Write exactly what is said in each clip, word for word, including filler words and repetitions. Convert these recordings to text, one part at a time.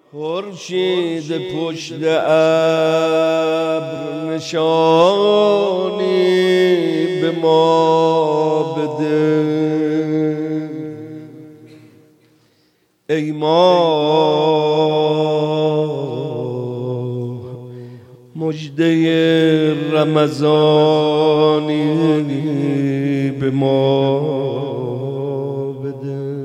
خورشید پشت ابر نشانی به ما بده، ای ماه مژده رمضانی به ما بده.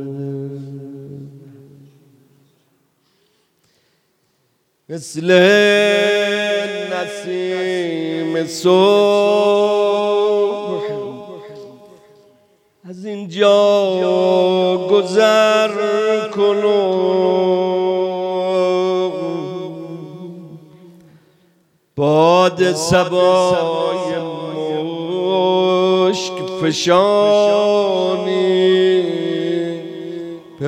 مثل نسیم صبح از اینجا گذر کنم، باد صبای مشک فشانی به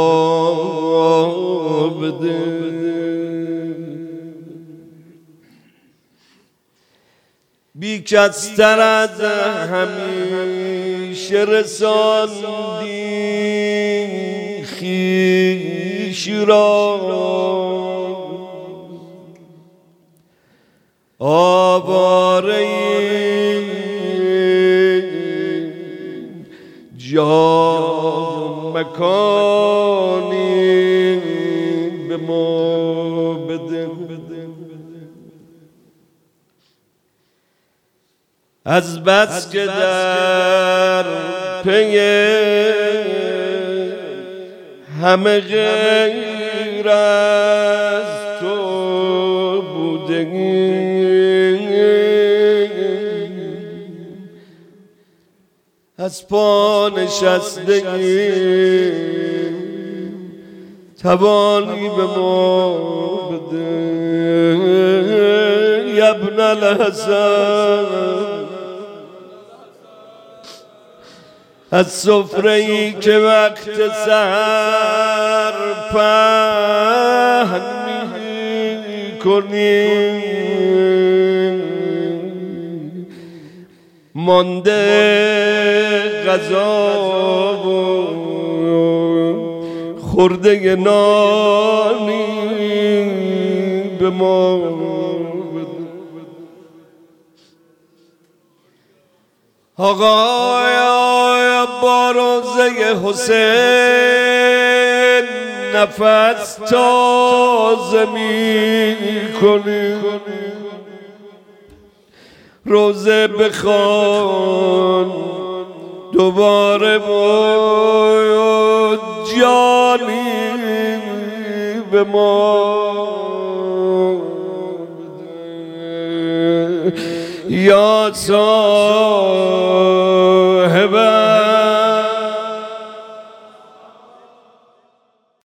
ما بده. بی کس تر از همیشه رساندی خویش را، آواره جا مکانی به ما بده. از بس که در پی همه غیر از تو بودگی، از پا نشستگی توانی به ما بده. ابن الحسن از سفره‌ای که وقت سحر پهن می‌کنی مانده غذا و خورده نانی به ما. آقای با روزه حسین نفس تازه می کنی، روزه بخوان دوباره با جانی به ما. یا صاحب